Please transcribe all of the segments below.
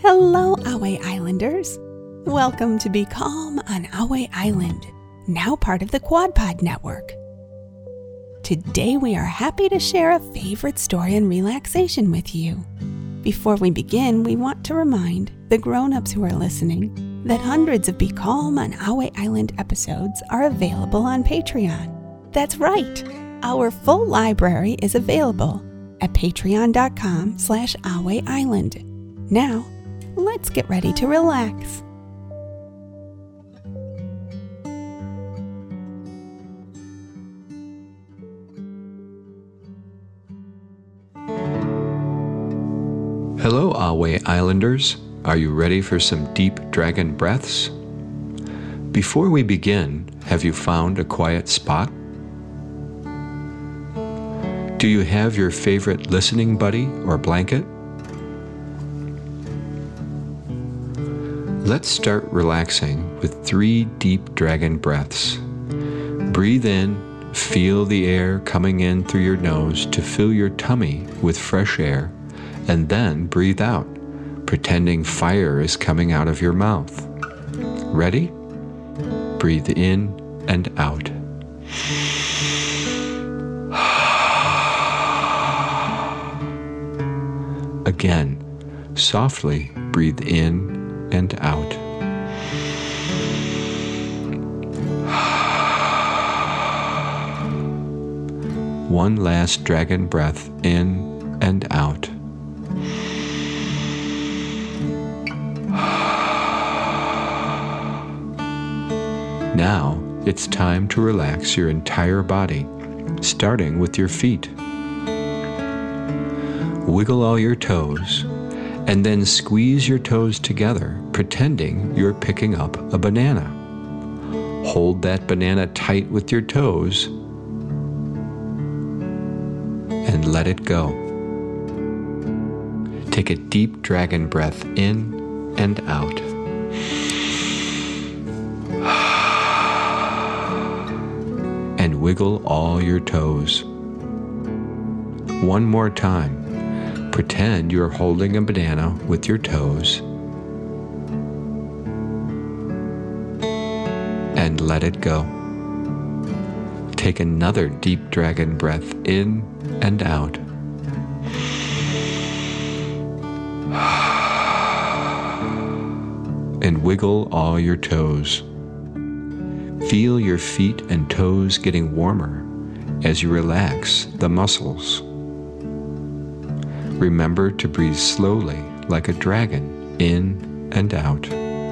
Hello, Ahway Islanders. Welcome to Be Calm on Ahway Island, now part of the QuadPod Network. Today we are happy to share a favorite story on relaxation with you. Before we begin, we want to remind the grown-ups who are listening that hundreds of Be Calm on Ahway Island episodes are available on Patreon. That's right, our full library is available at patreon.com/Ahway Island. Now, let's get ready to relax. Hello, Ahway Islanders. Are you ready for some deep dragon breaths? Before we begin, have you found a quiet spot? Do you have your favorite listening buddy or blanket? Let's start relaxing with 3 deep dragon breaths. Breathe in, feel the air coming in through your nose to fill your tummy with fresh air, and then breathe out, pretending fire is coming out of your mouth. Ready? Breathe in and out. Again, softly breathe in and out. One last dragon breath in and out. Now it's time to relax your entire body, starting with your feet. Wiggle all your toes, and then squeeze your toes together, pretending you're picking up a banana. Hold that banana tight with your toes and let it go. Take a deep dragon breath in and out. And wiggle all your toes. One more time. Pretend you're holding a banana with your toes and let it go. Take another deep dragon breath in and out. And wiggle all your toes. Feel your feet and toes getting warmer as you relax the muscles. Remember to breathe slowly like a dragon in and out.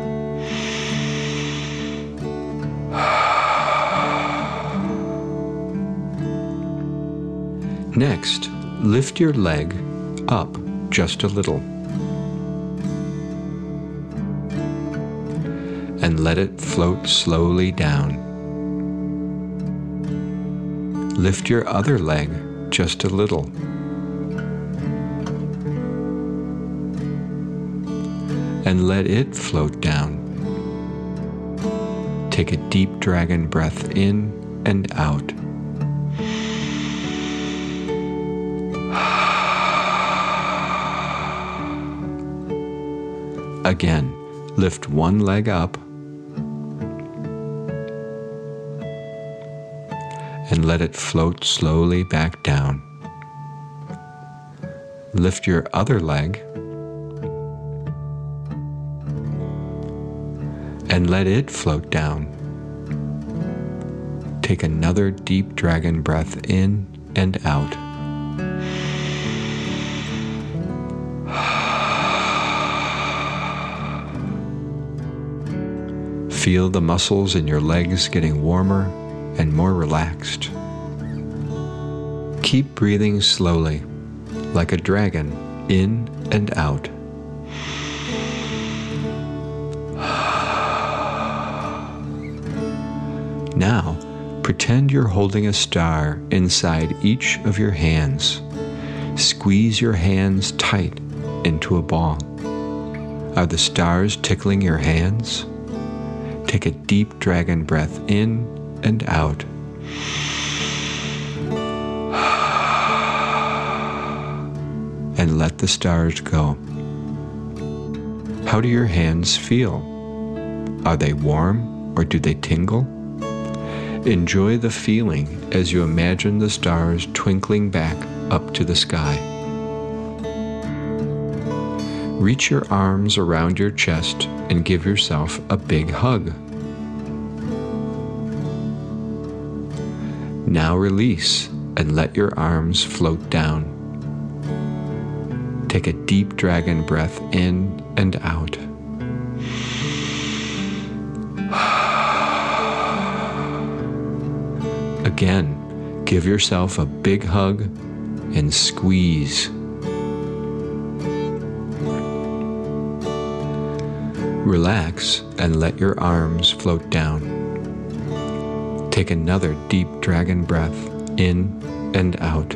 Next, lift your leg up just a little and let it float slowly down. Lift your other leg just a little and let it float down. Take a deep dragon breath in and out. Again, lift one leg up and let it float slowly back down. Lift your other leg and let it float down. Take another deep dragon breath in and out. Feel the muscles in your legs getting warmer and more relaxed. Keep breathing slowly, like a dragon, in and out. Now, pretend you're holding a star inside each of your hands. Squeeze your hands tight into a ball. Are the stars tickling your hands? Take a deep dragon breath in and out. And let the stars go. How do your hands feel? Are they warm or do they tingle? Enjoy the feeling as you imagine the stars twinkling back up to the sky. Reach your arms around your chest and give yourself a big hug. Now release and let your arms float down. Take a deep dragon breath in and out. Again, give yourself a big hug and squeeze. Relax and let your arms float down. Take another deep dragon breath in and out.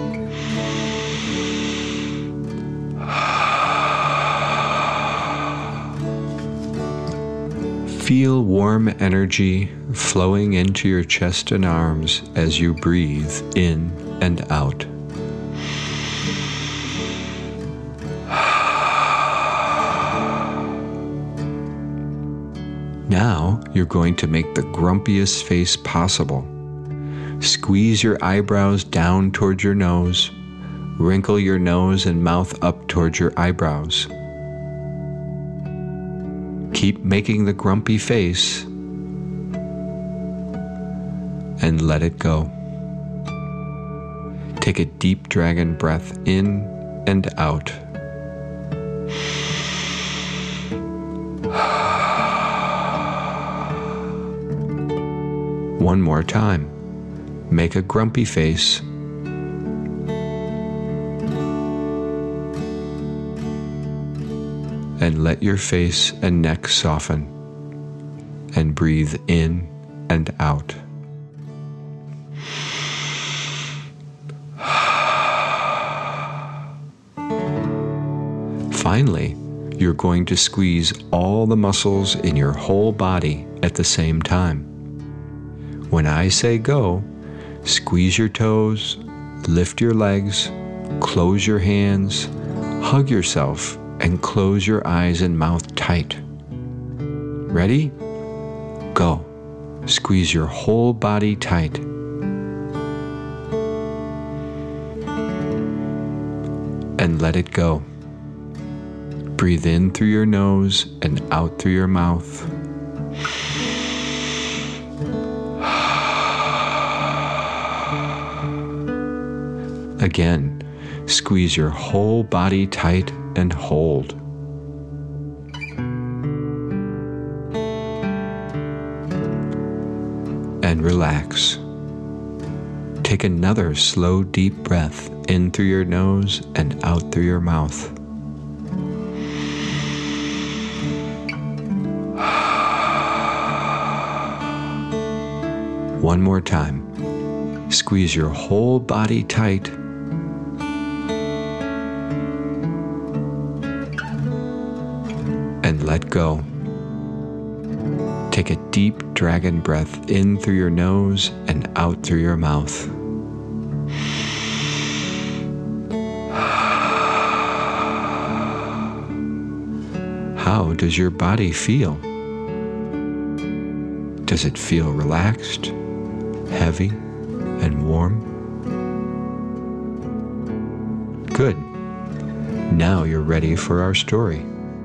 Feel warm energy flowing into your chest and arms as you breathe in and out. Now you're going to make the grumpiest face possible. Squeeze your eyebrows down towards your nose. Wrinkle your nose and mouth up towards your eyebrows. Keep making the grumpy face and let it go. Take a deep dragon breath in and out. One more time. Make a grumpy face. And let your face and neck soften. And breathe in and out. Finally, you're going to squeeze all the muscles in your whole body at the same time. When I say go, squeeze your toes, lift your legs, close your hands, hug yourself, and close your eyes and mouth tight. Ready? Go. Squeeze your whole body tight. And let it go. Breathe in through your nose and out through your mouth. Again, squeeze your whole body tight and hold. And relax. Take another slow, deep breath in through your nose and out through your mouth. One more time. Squeeze your whole body tight. And let go. Take a deep dragon breath in through your nose and out through your mouth. How does your body feel? Does it feel relaxed, heavy, and warm? Good. Now you're ready for our story.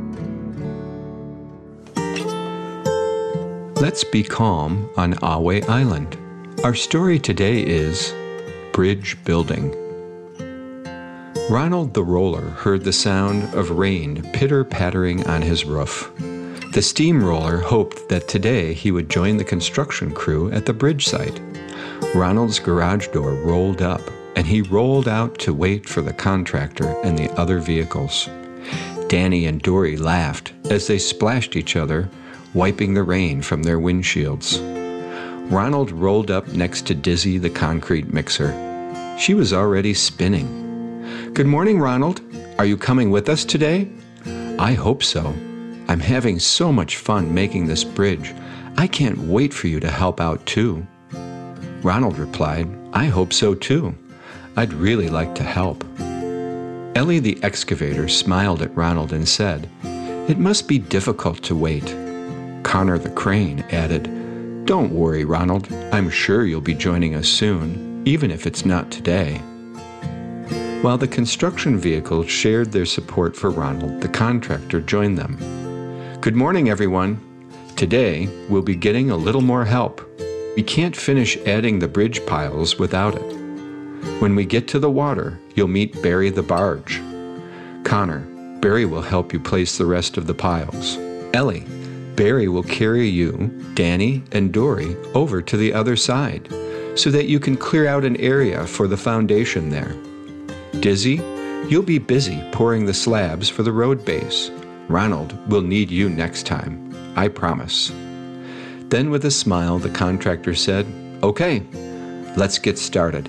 Let's be calm on Ahway Island. Our story today is Bridge Building. Ronald the Roller heard the sound of rain pitter-pattering on his roof. The steamroller hoped that today he would join the construction crew at the bridge site. Ronald's garage door rolled up, and he rolled out to wait for the contractor and the other vehicles. Danny and Dory laughed as they splashed each other, wiping the rain from their windshields. Ronald rolled up next to Dizzy the concrete mixer. She was already spinning. "Good morning, Ronald. Are you coming with us today?" "I hope so. I'm having so much fun making this bridge. I can't wait for you to help out too." Ronald replied, "I hope so too. I'd really like to help." Ellie the excavator smiled at Ronald and said, It must be difficult to wait. Connor the Crane added, "Don't worry, Ronald. I'm sure you'll be joining us soon, even if it's not today." While the construction vehicles shared their support for Ronald, the contractor joined them. "Good morning, everyone. Today, we'll be getting a little more help. We can't finish adding the bridge piles without it. When we get to the water, you'll meet Barry the barge. Connor, Barry will help you place the rest of the piles. Ellie, Barry will carry you, Danny, and Dory over to the other side so that you can clear out an area for the foundation there. Dizzy, you'll be busy pouring the slabs for the road base. Ronald will need you next time, I promise." Then with a smile, the contractor said, "Okay, let's get started."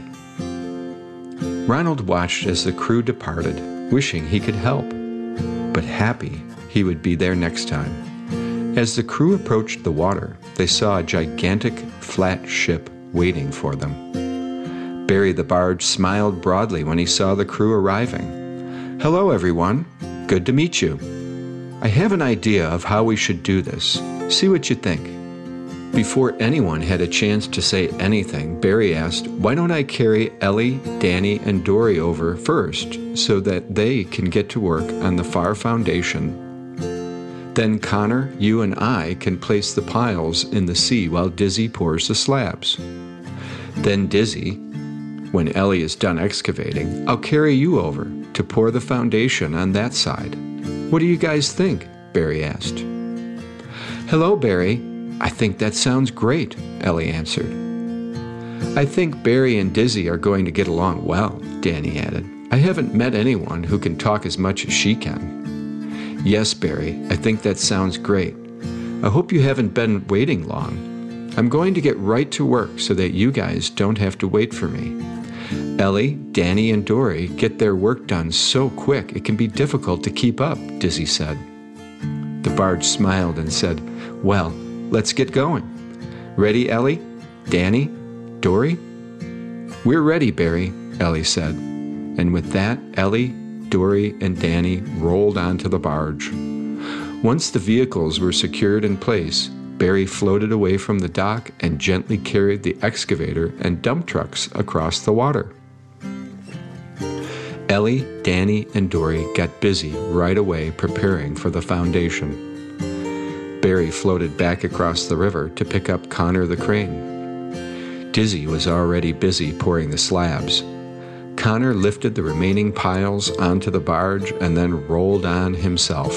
Ronald watched as the crew departed, wishing he could help, but happy he would be there next time. As the crew approached the water, they saw a gigantic, flat ship waiting for them. Barry the barge smiled broadly when he saw the crew arriving. "Hello, everyone. Good to meet you. I have an idea of how we should do this. See what you think." Before anyone had a chance to say anything, Barry asked, "Why don't I carry Ellie, Danny, and Dory over first so that they can get to work on the far foundation? Then Connor, you, and I can place the piles in the sea while Dizzy pours the slabs. Then Dizzy, when Ellie is done excavating, I'll carry you over to pour the foundation on that side. What do you guys think?" Barry asked. "Hello, Barry. I think that sounds great," Ellie answered. "I think Barry and Dizzy are going to get along well," Danny added. "I haven't met anyone who can talk as much as she can." "Yes, Barry, I think that sounds great. I hope you haven't been waiting long. I'm going to get right to work so that you guys don't have to wait for me. Ellie, Danny, and Dory get their work done so quick it can be difficult to keep up," Dizzy said. The barge smiled and said, "Well, let's get going. Ready, Ellie, Danny, Dory?" "We're ready, Barry," Ellie said. And with that, Ellie, Dory, and Danny rolled onto the barge. Once the vehicles were secured in place, Barry floated away from the dock and gently carried the excavator and dump trucks across the water. Ellie, Danny, and Dory got busy right away preparing for the foundation. Barry floated back across the river to pick up Connor the Crane. Dizzy was already busy pouring the slabs. Connor lifted the remaining piles onto the barge and then rolled on himself.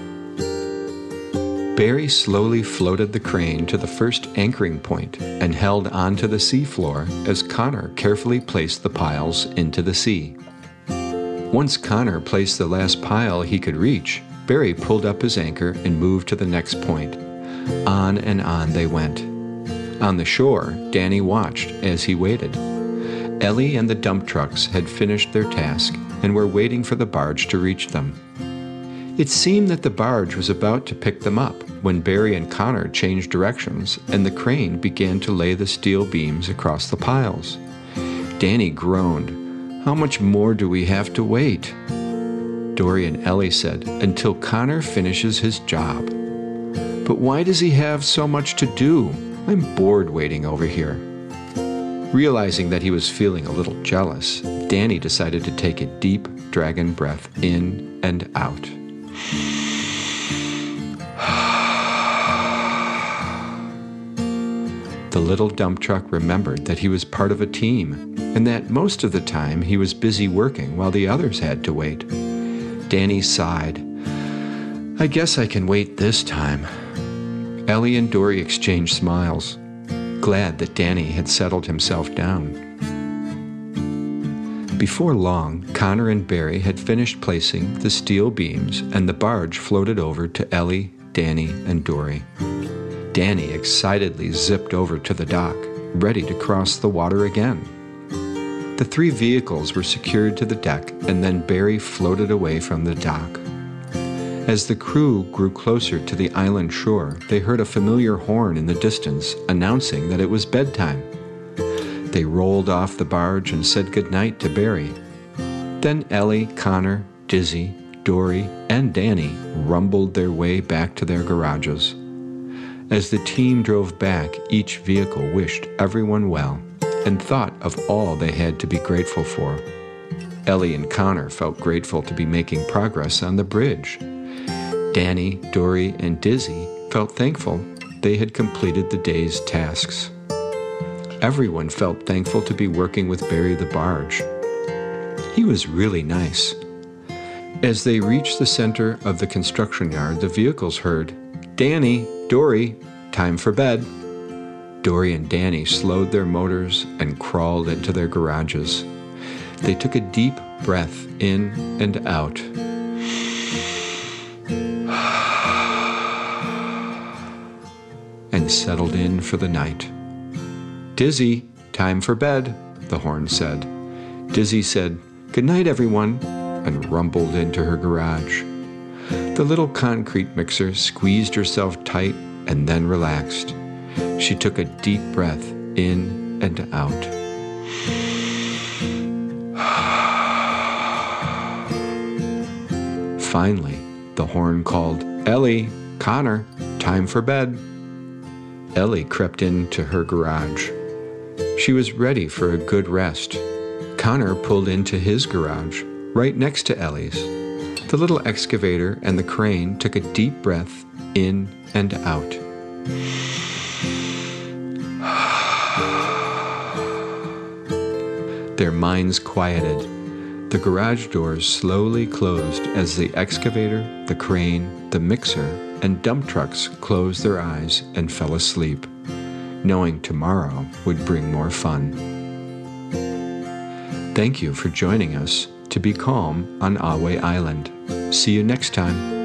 Barry slowly floated the crane to the first anchoring point and held onto the seafloor as Connor carefully placed the piles into the sea. Once Connor placed the last pile he could reach, Barry pulled up his anchor and moved to the next point. On and on they went. On the shore, Danny watched as he waited. Ellie and the dump trucks had finished their task and were waiting for the barge to reach them. It seemed that the barge was about to pick them up when Barry and Connor changed directions and the crane began to lay the steel beams across the piles. Danny groaned. "How much more do we have to wait?" Dory and Ellie said, "Until Connor finishes his job." "But why does he have so much to do? I'm bored waiting over here." Realizing that he was feeling a little jealous, Danny decided to take a deep dragon breath in and out. The little dump truck remembered that he was part of a team and that most of the time he was busy working while the others had to wait. Danny sighed. "I guess I can wait this time." Ellie and Dory exchanged smiles, glad that Danny had settled himself down. Before long, Connor and Barry had finished placing the steel beams and the barge floated over to Ellie, Danny, and Dory. Danny excitedly zipped over to the dock, ready to cross the water again. The three vehicles were secured to the deck and then Barry floated away from the dock. As the crew grew closer to the island shore, they heard a familiar horn in the distance announcing that it was bedtime. They rolled off the barge and said goodnight to Barry. Then Ellie, Connor, Dizzy, Dory, and Danny rumbled their way back to their garages. As the team drove back, each vehicle wished everyone well and thought of all they had to be grateful for. Ellie and Connor felt grateful to be making progress on the bridge. Danny, Dory, and Dizzy felt thankful they had completed the day's tasks. Everyone felt thankful to be working with Barry the Barge. He was really nice. As they reached the center of the construction yard, the vehicles heard, "Danny, Dory, time for bed." Dory and Danny slowed their motors and crawled into their garages. They took a deep breath in and out. And settled in for the night. "Dizzy, time for bed," the horn said. Dizzy said, "Good night, everyone," and rumbled into her garage. The little concrete mixer squeezed herself tight and then relaxed. She took a deep breath in and out. Finally, the horn called, "Ellie, Connor, time for bed." Ellie crept into her garage. She was ready for a good rest. Connor pulled into his garage, right next to Ellie's. The little excavator and the crane took a deep breath in and out. Their minds quieted. The garage doors slowly closed as the excavator, the crane, the mixer, and dump trucks closed their eyes and fell asleep, knowing tomorrow would bring more fun. Thank you for joining us to be calm on Ahway Island. See you next time.